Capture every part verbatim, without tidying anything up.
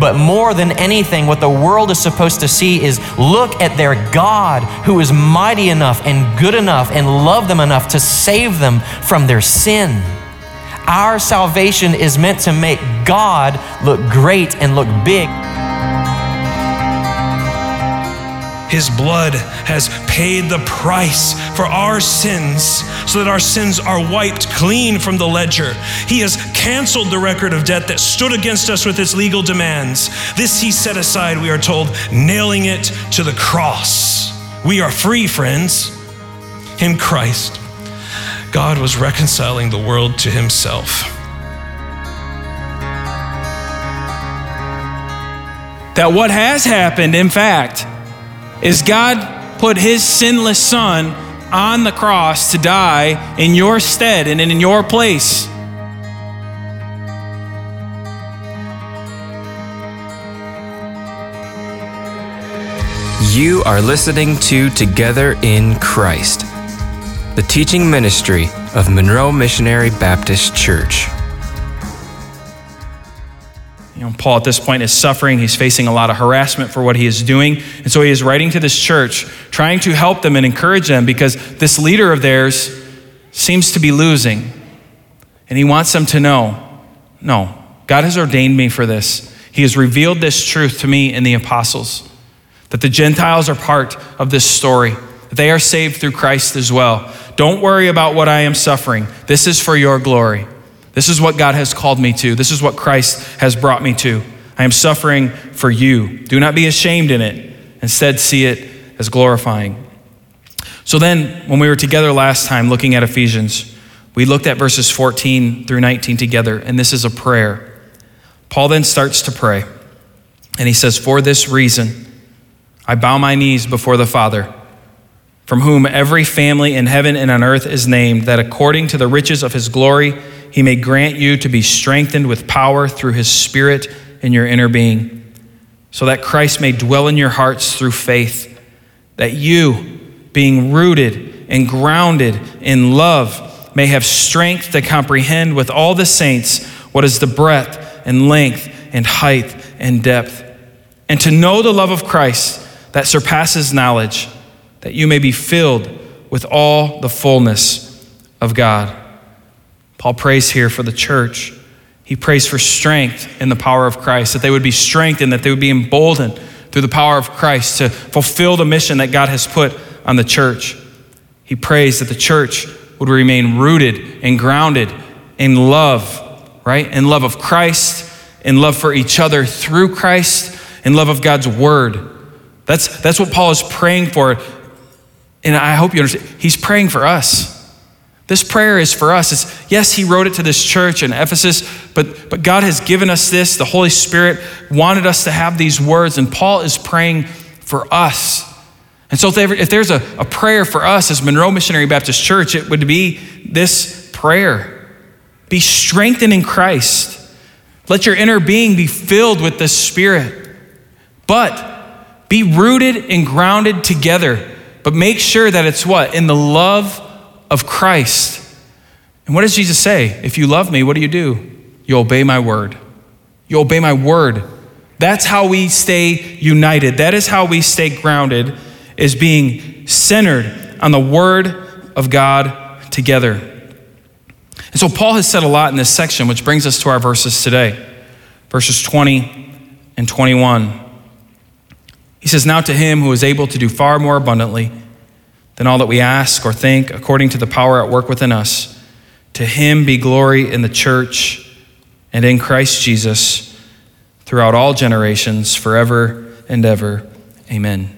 But more than anything, what the world is supposed to see is look at their God who is mighty enough and good enough and love them enough to save them from their sin. Our salvation is meant to make God look great and look big. His blood has paid the price for our sins so that our sins are wiped clean from the ledger. He has canceled the record of debt that stood against us with its legal demands. This he set aside, we are told, nailing it to the cross. We are free, friends. In Christ, God was reconciling the world to himself. That what has happened, in fact, is God put his sinless son on the cross to die in your stead and in your place. You are listening to Together in Christ, the teaching ministry of Monroe Missionary Baptist Church. You know, Paul at this point is suffering. He's facing a lot of harassment for what he is doing. And so he is writing to this church, trying to help them and encourage them because this leader of theirs seems to be losing. And he wants them to know, no, God has ordained me for this. He has revealed this truth to me in the apostles, that the Gentiles are part of this story, that they are saved through Christ as well. Don't worry about what I am suffering. This is for your glory. This is what God has called me to. This is what Christ has brought me to. I am suffering for you. Do not be ashamed in it. Instead, see it as glorifying. So then, when we were together last time looking at Ephesians, we looked at verses fourteen through nineteen together, and this is a prayer. Paul then starts to pray, and he says, "For this reason, I bow my knees before the Father, from whom every family in heaven and on earth is named, that according to the riches of his glory, he may grant you to be strengthened with power through his Spirit in your inner being, so that Christ may dwell in your hearts through faith, that you, being rooted and grounded in love, may have strength to comprehend with all the saints what is the breadth and length and height and depth, and to know the love of Christ that surpasses knowledge, that you may be filled with all the fullness of God." Paul prays here for the church. He prays for strength in the power of Christ, that they would be strengthened, that they would be emboldened through the power of Christ to fulfill the mission that God has put on the church. He prays that the church would remain rooted and grounded in love, right? In love of Christ, in love for each other through Christ, in love of God's word. That's, that's what Paul is praying for. And I hope you understand, he's praying for us. This prayer is for us. It's, yes, he wrote it to this church in Ephesus, but, but God has given us this. The Holy Spirit wanted us to have these words, and Paul is praying for us. And so if, there, if there's a, a prayer for us as Monroe Missionary Baptist Church, it would be this prayer. Be strengthened in Christ. Let your inner being be filled with the Spirit. But be rooted and grounded together. But make sure that it's what? In the love of Christ. And what does Jesus say? If you love me, what do you do? You obey my word. You obey my word. That's how we stay united. That is how we stay grounded, is being centered on the word of God together. And so Paul has said a lot in this section, which brings us to our verses today. Verses twenty and twenty-one. He says, "Now to him who is able to do far more abundantly than all that we ask or think, according to the power at work within us, to him be glory in the church and in Christ Jesus throughout all generations, forever and ever. Amen."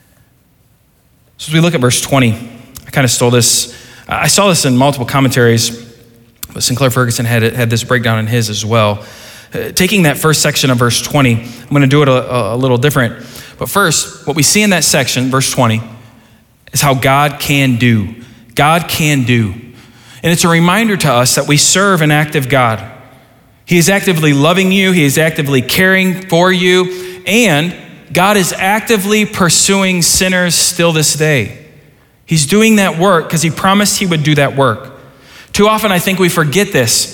So as we look at verse twenty, I kind of stole this. I saw this in multiple commentaries, but Sinclair Ferguson had, had this breakdown in his as well. Uh, taking that first section of verse twenty, I'm going to do it a, a little different. But first, what we see in that section, verse twenty, is how God can do. God can do. And it's a reminder to us that we serve an active God. He is actively loving you. He is actively caring for you. And God is actively pursuing sinners still this day. He's doing that work because he promised he would do that work. Too often I think we forget this.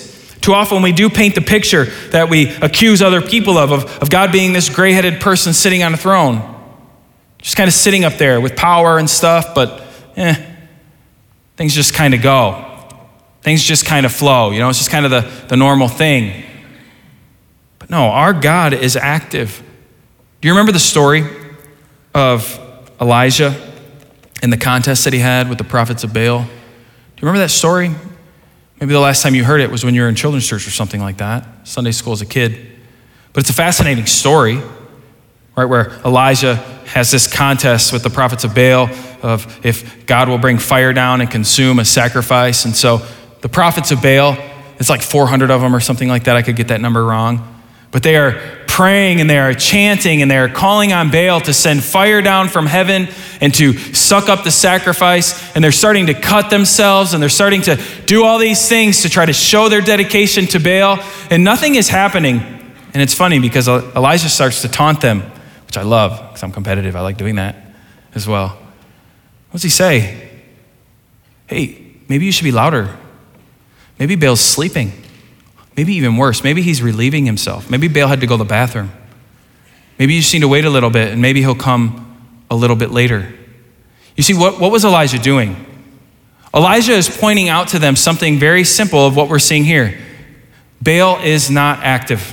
Too often we do paint the picture that we accuse other people of, of, of God being this gray-headed person sitting on a throne. Just kind of sitting up there with power and stuff, but eh, things just kind of go. Things just kind of flow. You know, it's just kind of the, the normal thing. But no, our God is active. Do you remember the story of Elijah and the contest that he had with the prophets of Baal? Do you remember that story? Maybe the last time you heard it was when you were in children's church or something like that, Sunday school as a kid. But it's a fascinating story, right, where Elijah has this contest with the prophets of Baal of if God will bring fire down and consume a sacrifice. And so the prophets of Baal, it's like four hundred of them or something like that. I could get that number wrong. But they are praying and they are chanting and they are calling on Baal to send fire down from heaven and to suck up the sacrifice. And they're starting to cut themselves and they're starting to do all these things to try to show their dedication to Baal. And nothing is happening. And it's funny because Elijah starts to taunt them, which I love because I'm competitive. I like doing that as well. What does he say? Hey, maybe you should be louder. Maybe Baal's sleeping. Maybe even worse, maybe he's relieving himself. Maybe Baal had to go to the bathroom. Maybe you just need to wait a little bit and maybe he'll come a little bit later. You see, what, what was Elijah doing? Elijah is pointing out to them something very simple of what we're seeing here. Baal is not active.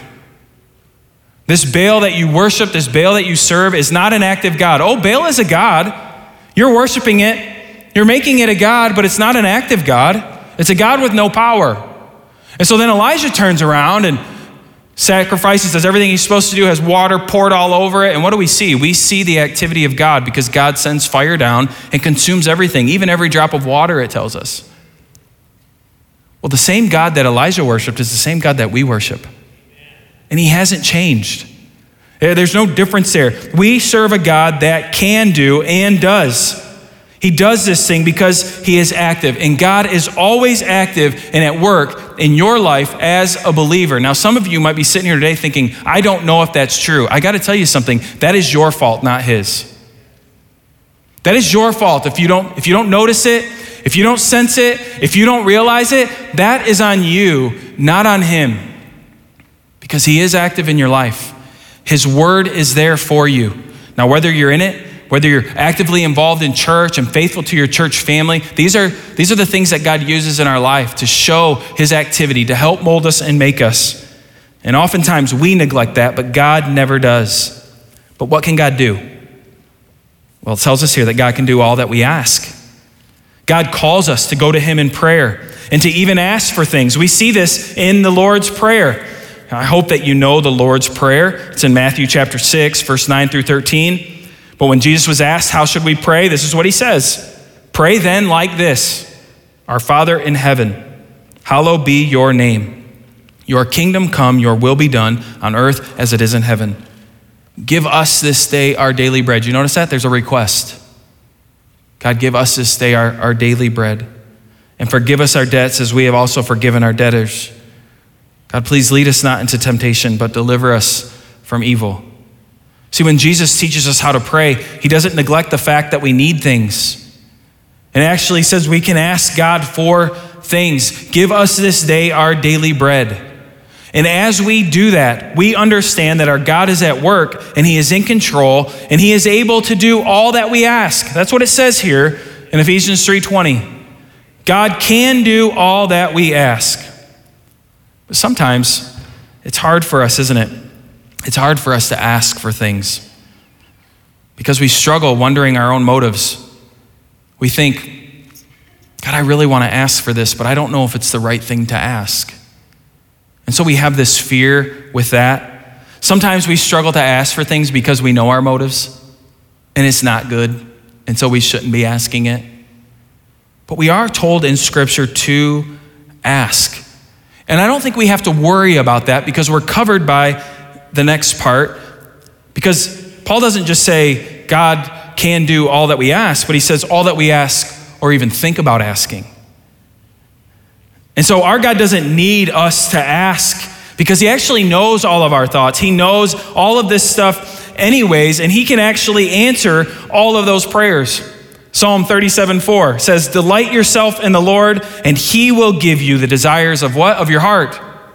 This Baal that you worship, this Baal that you serve is not an active God. Oh, Baal is a God. You're worshiping it. You're making it a God, but it's not an active God. It's a God with no power. And so then Elijah turns around and sacrifices, does everything he's supposed to do, has water poured all over it. And what do we see? We see the activity of God because God sends fire down and consumes everything, even every drop of water, it tells us. Well, the same God that Elijah worshiped is the same God that we worship. And he hasn't changed. There's no difference there. We serve a God that can do and does. He does this thing because he is active, and God is always active and at work in your life as a believer. Now, some of you might be sitting here today thinking, I don't know if that's true. I got to tell you something. That is your fault, not his. That is your fault. If you don't, if you don't notice it, if you don't sense it, if you don't realize it, that is on you, not on him, because he is active in your life. His word is there for you. Now, whether you're in it, whether you're actively involved in church and faithful to your church family, these are, these are the things that God uses in our life to show his activity, to help mold us and make us. And oftentimes we neglect that, but God never does. But what can God do? Well, it tells us here that God can do all that we ask. God calls us to go to him in prayer and to even ask for things. We see this in the Lord's Prayer. I hope that you know the Lord's Prayer. It's in Matthew chapter six, verse nine through thirteen. But when Jesus was asked, how should we pray? This is what he says. Pray then like this. Our Father in heaven, hallowed be your name. Your kingdom come, your will be done on earth as it is in heaven. Give us this day our daily bread. You notice that? There's a request. God, give us this day our, our daily bread. And forgive us our debts as we have also forgiven our debtors. God, please lead us not into temptation, but deliver us from evil. See, when Jesus teaches us how to pray, he doesn't neglect the fact that we need things. And it actually says we can ask God for things. Give us this day our daily bread. And as we do that, we understand that our God is at work and he is in control and he is able to do all that we ask. That's what it says here in Ephesians three twenty. God can do all that we ask. But sometimes it's hard for us, isn't it? It's hard for us to ask for things because we struggle wondering our own motives. We think, God, I really want to ask for this, but I don't know if it's the right thing to ask. And so we have this fear with that. Sometimes we struggle to ask for things because we know our motives and it's not good, and so we shouldn't be asking it. But we are told in Scripture to ask. And I don't think we have to worry about that because we're covered by the next part, because Paul doesn't just say God can do all that we ask, but he says all that we ask or even think about asking. And so our God doesn't need us to ask because he actually knows all of our thoughts. He knows all of this stuff anyways, and he can actually answer all of those prayers. Psalm thirty-seven four says, delight yourself in the Lord and he will give you the desires of what? Of your heart.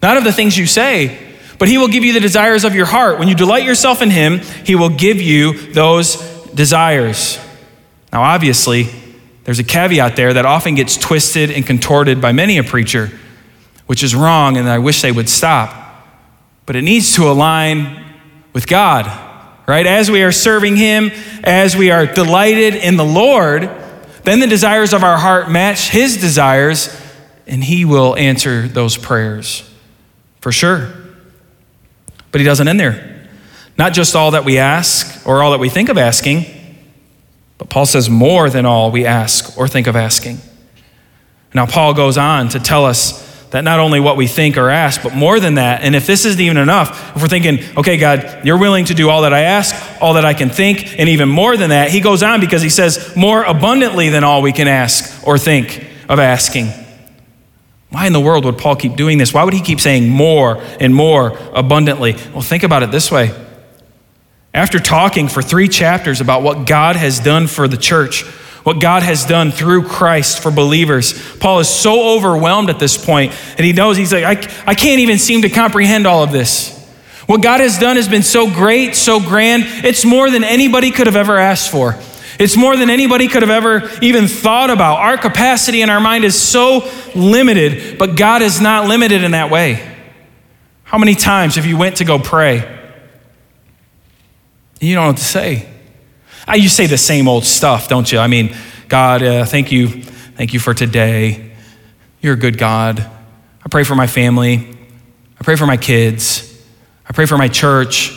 not of the things you say, but he will give you the desires of your heart. When you delight yourself in him, he will give you those desires. Now, obviously, there's a caveat there that often gets twisted and contorted by many a preacher, which is wrong, and I wish they would stop. But it needs to align with God, right? As we are serving him, as we are delighted in the Lord, then the desires of our heart match his desires, and he will answer those prayers for sure. But he doesn't end there. Not just all that we ask or all that we think of asking, but Paul says more than all we ask or think of asking. Now, Paul goes on to tell us that not only what we think or ask, but more than that. And if this isn't even enough, if we're thinking, okay, God, you're willing to do all that I ask, all that I can think, and even more than that, he goes on because he says more abundantly than all we can ask or think of asking. Why in the world would Paul keep doing this? Why would he keep saying more and more abundantly? Well, think about it this way. After talking for three chapters about what God has done for the church, what God has done through Christ for believers, Paul is so overwhelmed at this point, and he knows, he's like, I, I can't even seem to comprehend all of this. What God has done has been so great, so grand. It's more than anybody could have ever asked for. It's more than anybody could have ever even thought about. Our capacity in our mind is so limited, but God is not limited in that way. How many times have you went to go pray? You don't know what to say. You say the same old stuff, don't you? I mean, God, uh, thank you. Thank you for today. You're a good God. I pray for my family. I pray for my kids. I pray for my church.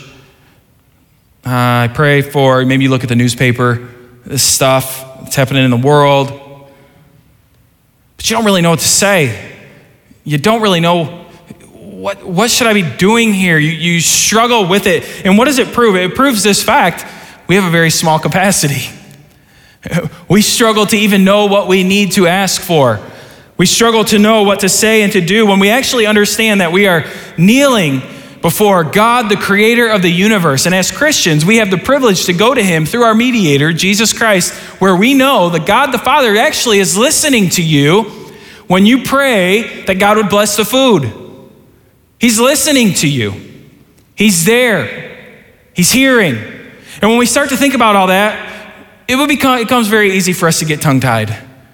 Uh, I pray for, maybe you look at the newspaper, this stuff that's happening in the world. But you don't really know what to say. You don't really know what, what should I be doing here? You, you struggle with it. And what does it prove? It proves this fact. We have a very small capacity. We struggle to even know what we need to ask for. We struggle to know what to say and to do when we actually understand that we are kneeling before God, the creator of the universe. And as Christians, we have the privilege to go to him through our mediator, Jesus Christ, where we know that God the Father actually is listening to you when you pray that God would bless the food. He's listening to you. He's there. He's hearing. And when we start to think about all that, it will become, it becomes very easy for us to get tongue-tied.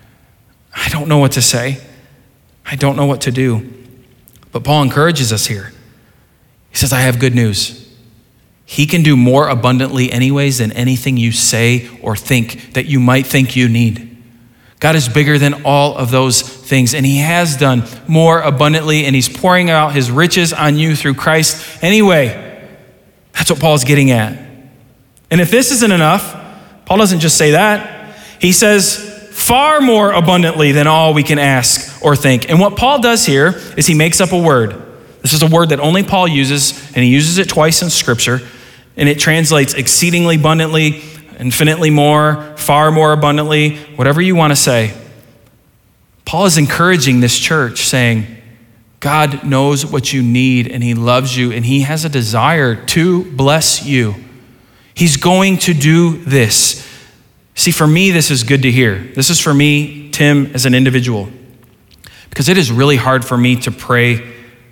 I don't know what to say. I don't know what to do. But Paul encourages us here. He says, I have good news. He can do more abundantly anyways than anything you say or think that you might think you need. God is bigger than all of those things, and he has done more abundantly, and he's pouring out his riches on you through Christ anyway. That's what Paul's getting at. And if this isn't enough, Paul doesn't just say that. He says far more abundantly than all we can ask or think. And what Paul does here is he makes up a word. This is a word that only Paul uses, and he uses it twice in Scripture, and it translates exceedingly abundantly, infinitely more, far more abundantly, whatever you want to say. Paul is encouraging this church, saying, God knows what you need, and he loves you, and he has a desire to bless you. He's going to do this. See, for me, this is good to hear. This is for me, Tim, as an individual, because it is really hard for me to pray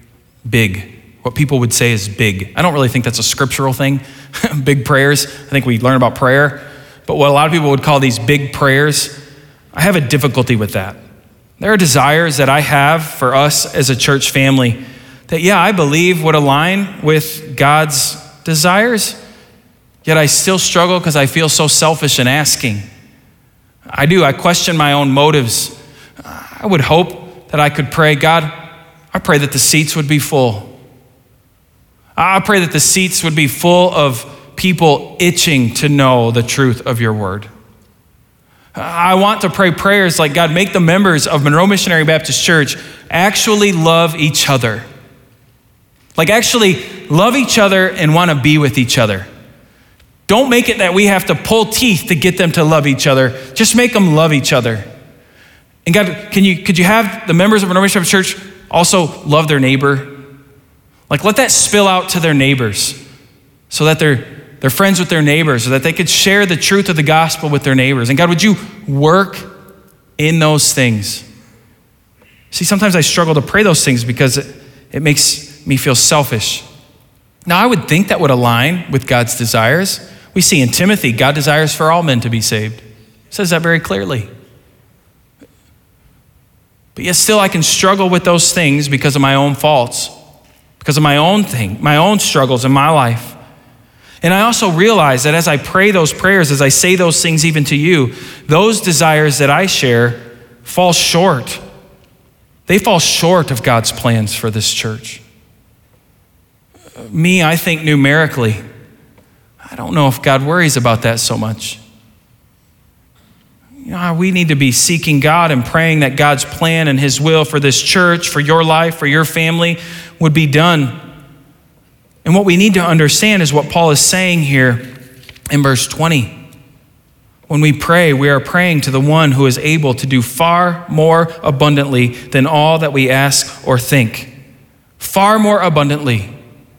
big. What people would say is big. I don't really think that's a scriptural thing, big prayers. I think we learn about prayer, but what a lot of people would call these big prayers, I have a difficulty with that. There are desires that I have for us as a church family that, yeah, I believe would align with God's desires, yet I still struggle because I feel so selfish in asking. I do. I question my own motives. I would hope that I could pray, God, I pray that the seats would be full. I pray that the seats would be full of people itching to know the truth of your word. I want to pray prayers like, God, make the members of Monroe Missionary Baptist Church actually love each other. Like actually love each other and want to be with each other. Don't make it that we have to pull teeth to get them to love each other. Just make them love each other. And God, can you could you have the members of Monroe Missionary Baptist Church also love their neighbor? Like let that spill out to their neighbors so that they're, they're friends with their neighbors, so that they could share the truth of the gospel with their neighbors. And God, would you work in those things? See, sometimes I struggle to pray those things because It makes me feel selfish. Now, I would think that would align with God's desires. We see in Timothy, God desires for all men to be saved. It says that very clearly. But yet still I can struggle with those things because of my own faults, because of my own thing, my own struggles in my life. And I also realize that as I pray those prayers, as I say those things even to you, those desires that I share fall short. They fall short of God's plans for this church. Me, I think numerically, I don't know if God worries about that so much. You know, we need to be seeking God and praying that God's plan and his will for this church, for your life, for your family would be done. And what we need to understand is what Paul is saying here in verse twenty. When we pray, we are praying to the one who is able to do far more abundantly than all that we ask or think. Far more abundantly.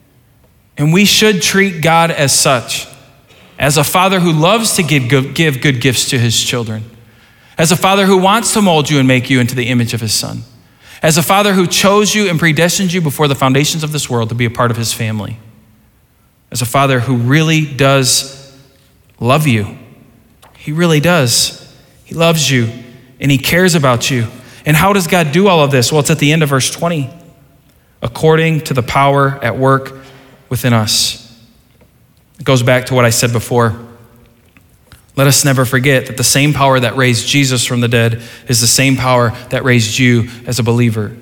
And we should treat God as such, as a father who loves to give good, give good gifts to his children, as a father who wants to mold you and make you into the image of his son, as a father who chose you and predestined you before the foundations of this world to be a part of his family, as a father who really does love you. He really does. He loves you and he cares about you. And how does God do all of this? Well, it's at the end of verse twenty. According to the power at work within us. It goes back to what I said before. Let us never forget that the same power that raised Jesus from the dead is the same power that raised you as a believer.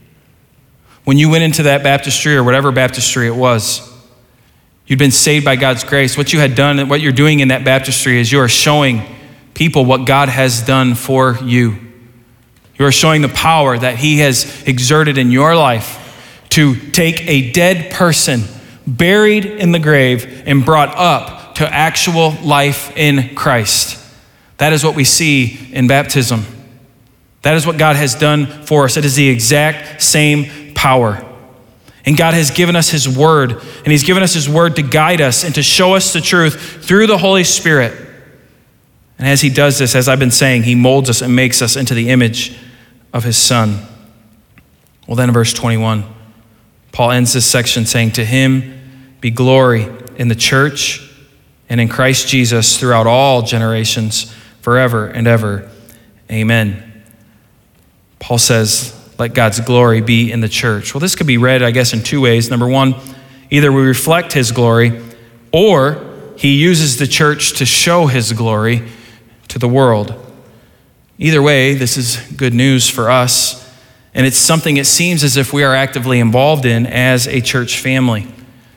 When you went into that baptistry or whatever baptistry it was, you'd been saved by God's grace. What you had done and what you're doing in that baptistry is you are showing people what God has done for you. You are showing the power that he has exerted in your life to take a dead person, buried in the grave, and brought up to actual life in Christ. That is what we see in baptism. That is what God has done for us. It is the exact same power. And God has given us his word, and he's given us his word to guide us and to show us the truth through the Holy Spirit. And as he does this, as I've been saying, he molds us and makes us into the image of his son. Well, then in verse twenty-one, Paul ends this section saying, to him be glory in the church and in Christ Jesus throughout all generations, forever and ever. Amen. Paul says, let God's glory be in the church. Well, this could be read, I guess, in two ways. Number one, either we reflect his glory, or he uses the church to show his glory to the world. Either way, this is good news for us, and it's something it seems as if we are actively involved in as a church family.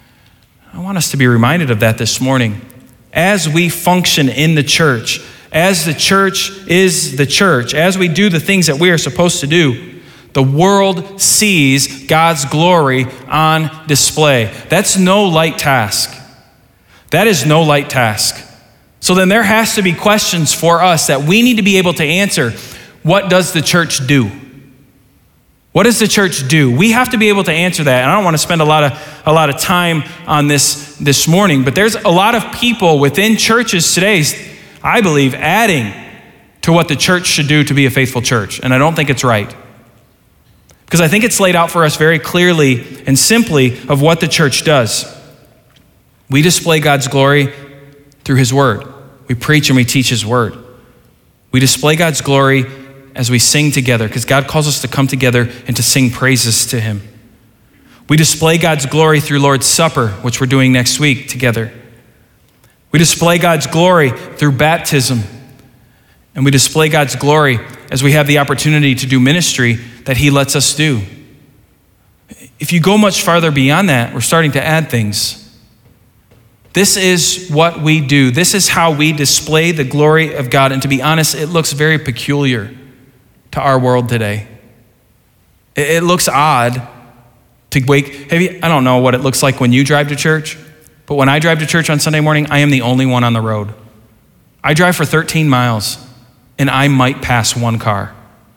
I want us to be reminded of that this morning. As we function in the church, as the church is the church, as we do the things that we are supposed to do, the world sees God's glory on display. That's no light task. That is no light task. So then there has to be questions for us that we need to be able to answer. What does the church do? What does the church do? We have to be able to answer that. And I don't want to spend a lot of a lot of time on this this morning, but there's a lot of people within churches today, I believe, adding to what the church should do to be a faithful church. And I don't think it's right. Because I think it's laid out for us very clearly and simply of what the church does. We display God's glory through his word. We preach and we teach his word. We display God's glory as we sing together, because God calls us to come together and to sing praises to him. We display God's glory through Lord's Supper, which we're doing next week together. We display God's glory through baptism. And we display God's glory as we have the opportunity to do ministry that he lets us do. If you go much farther beyond that, we're starting to add things. This is what we do. This is how we display the glory of God. And to be honest, it looks very peculiar to our world today. It looks odd to wake. Have you, I don't know what it looks like when you drive to church, but when I drive to church on Sunday morning, I am the only one on the road. I drive for thirteen miles and I might pass one car.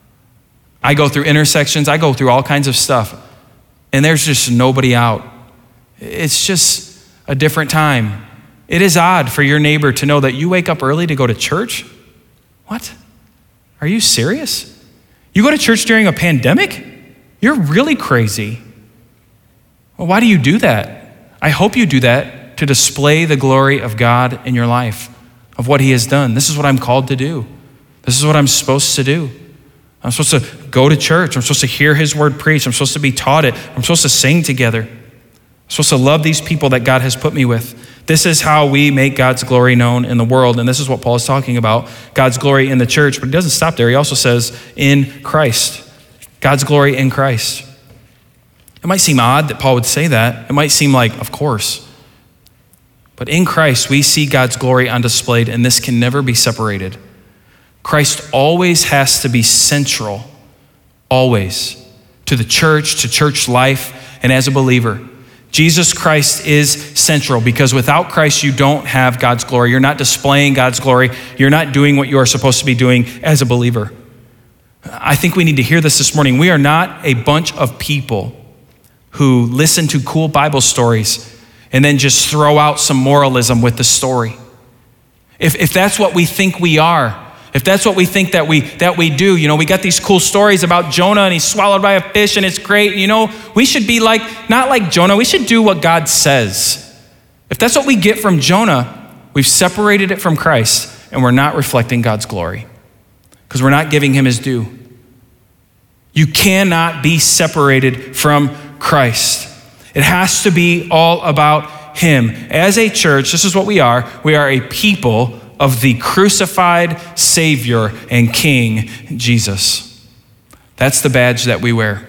I go through intersections, I go through all kinds of stuff, and there's just nobody out. It's just a different time. It is odd for your neighbor to know that you wake up early to go to church. What? Are you serious? You go to church during a pandemic? You're really crazy. Well, why do you do that? I hope you do that to display the glory of God in your life, of what he has done. This is what I'm called to do. This is what I'm supposed to do. I'm supposed to go to church. I'm supposed to hear his word preached. I'm supposed to be taught it. I'm supposed to sing together. I'm supposed to love these people that God has put me with. This is how we make God's glory known in the world. And this is what Paul is talking about, God's glory in the church. But he doesn't stop there. He also says in Christ, God's glory in Christ. It might seem odd that Paul would say that. It might seem like, of course. But in Christ, we see God's glory on display, and this can never be separated. Christ always has to be central, always, to the church, to church life, and as a believer. Jesus Christ is central, because without Christ, you don't have God's glory. You're not displaying God's glory. You're not doing what you are supposed to be doing as a believer. I think we need to hear this this morning. We are not a bunch of people who listen to cool Bible stories and then just throw out some moralism with the story. If, if that's what we think we are, if that's what we think that we that we do, you know, we got these cool stories about Jonah and he's swallowed by a fish and it's great. You know, we should be like, not like Jonah, we should do what God says. If that's what we get from Jonah, we've separated it from Christ and we're not reflecting God's glory because we're not giving him his due. You cannot be separated from Christ. It has to be all about him. As a church, this is what we are. We are a people of the crucified Savior and King, Jesus. That's the badge that we wear.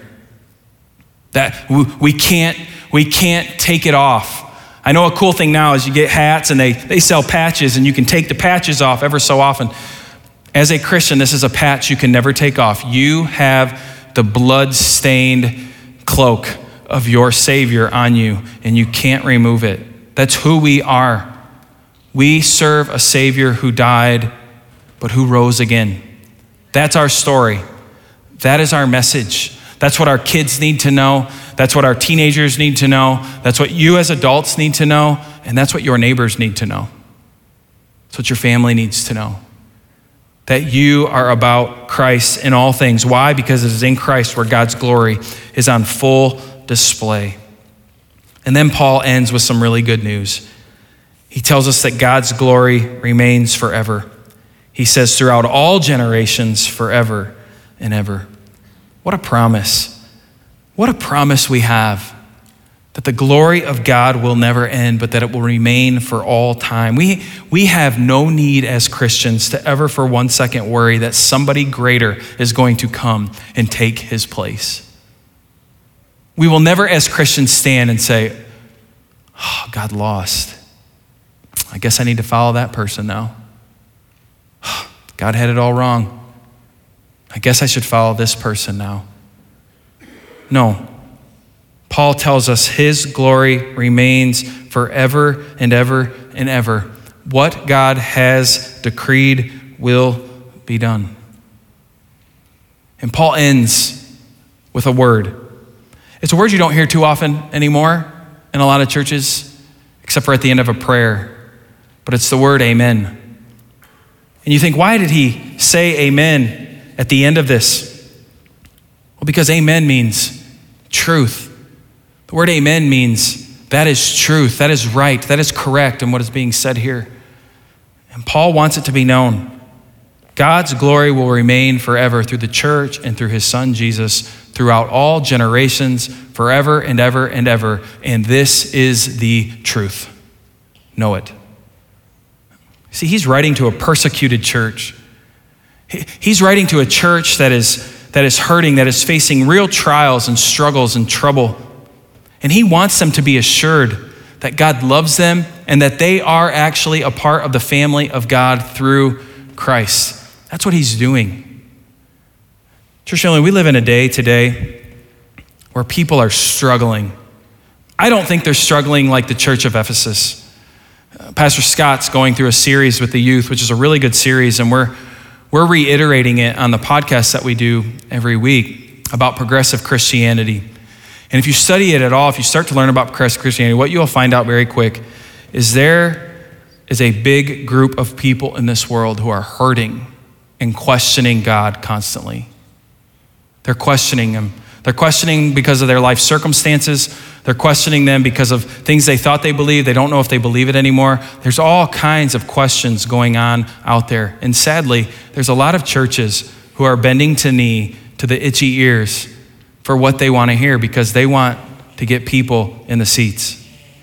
That we can't, we can't take it off. I know a cool thing now is you get hats and they, they sell patches and you can take the patches off ever so often. As a Christian, this is a patch you can never take off. You have the blood-stained cloak of your Savior on you, and you can't remove it. That's who we are. We serve a Savior who died, but who rose again. That's our story. That is our message. That's what our kids need to know. That's what our teenagers need to know. That's what you as adults need to know, and that's what your neighbors need to know. That's what your family needs to know. That you are about Christ in all things. Why? Because it is in Christ where God's glory is on full display. And then Paul ends with some really good news. He tells us that God's glory remains forever. He says throughout all generations, forever and ever. What a promise. What a promise we have. That the glory of God will never end, but that it will remain for all time. We, we have no need as Christians to ever for one second worry that somebody greater is going to come and take his place. We will never as Christians stand and say, oh, God lost. I guess I need to follow that person now. God had it all wrong. I guess I should follow this person now. No. Paul tells us his glory remains forever and ever and ever. What God has decreed will be done. And Paul ends with a word. It's a word you don't hear too often anymore in a lot of churches, except for at the end of a prayer. But it's the word amen. And you think, why did he say amen at the end of this? Well, because amen means truth. The word amen means that is truth, that is right, that is correct in what is being said here. And Paul wants it to be known. God's glory will remain forever through the church and through his son Jesus throughout all generations, forever and ever and ever. And this is the truth. Know it. See, he's writing to a persecuted church. He's writing to a church that is, that is hurting, that is facing real trials and struggles and trouble. And he wants them to be assured that God loves them and that they are actually a part of the family of God through Christ. That's what he's doing. Church family, we live in a day today where people are struggling. I don't think they're struggling like the church of Ephesus. Uh, Pastor Scott's going through a series with the youth, which is a really good series, and we're, we're reiterating it on the podcast that we do every week about progressive Christianity. And if you study it at all, if you start to learn about progressive Christianity, what you'll find out very quick is there is a big group of people in this world who are hurting and questioning God constantly. They're questioning him. They're questioning because of their life circumstances. They're questioning them because of things they thought they believed. They don't know if they believe it anymore. There's all kinds of questions going on out there. And sadly, there's a lot of churches who are bending to knee to the itchy ears for what they want to hear because they want to get people in the seats.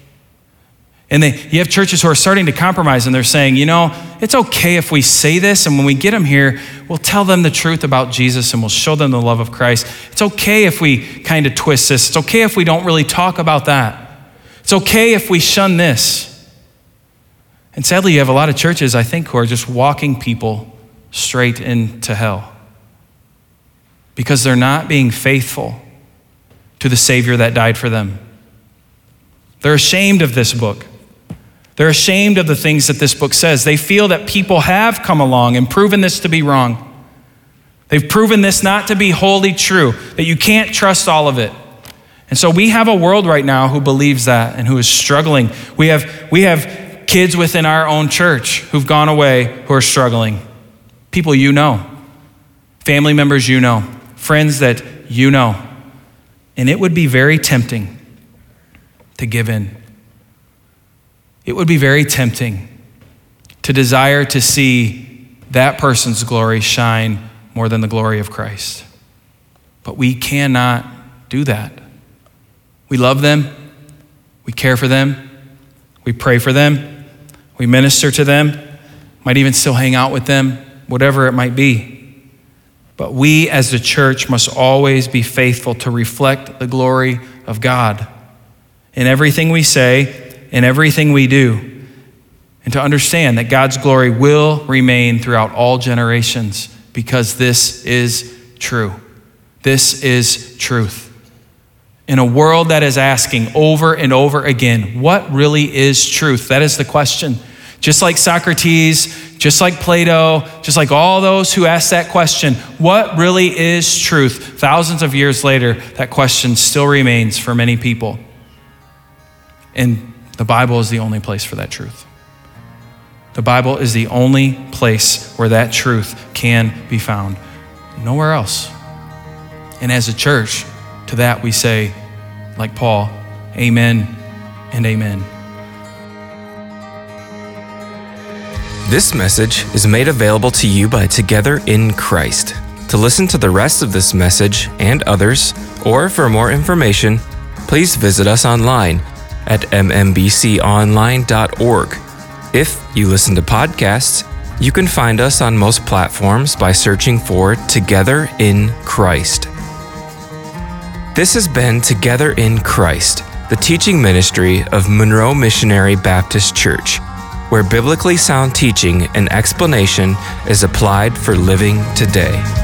And they, you have churches who are starting to compromise and they're saying, you know, it's okay if we say this, and when we get them here, we'll tell them the truth about Jesus and we'll show them the love of Christ. It's okay if we kind of twist this. It's okay if we don't really talk about that. It's okay if we shun this. And sadly, you have a lot of churches, I think, who are just walking people straight into hell because they're not being faithful to the Savior that died for them. They're ashamed of this book. They're ashamed of the things that this book says. They feel that people have come along and proven this to be wrong. They've proven this not to be wholly true, that you can't trust all of it. And so we have a world right now who believes that and who is struggling. We have, we have kids within our own church who've gone away who are struggling. People you know, family members you know, friends that you know. And it would be very tempting to give in. It would be very tempting to desire to see that person's glory shine more than the glory of Christ. But we cannot do that. We love them. We care for them. We pray for them. We minister to them. Might even still hang out with them, whatever it might be. But we as the church must always be faithful to reflect the glory of God in everything we say, in everything we do, and to understand that God's glory will remain throughout all generations because this is true. This is truth. In a world that is asking over and over again, what really is truth? That is the question. Just like Socrates, just like Plato, just like all those who asked that question, what really is truth? Thousands of years later, that question still remains for many people. And the Bible is the only place for that truth. The Bible is the only place where that truth can be found. Nowhere else. And as a church, to that we say, like Paul, amen and amen. This message is made available to you by Together in Christ. To listen to the rest of this message and others, or for more information, please visit us online at m m b c online dot org. If you listen to podcasts, you can find us on most platforms by searching for Together in Christ. This has been Together in Christ, the teaching ministry of Monroe Missionary Baptist Church, where biblically sound teaching and explanation is applied for living today.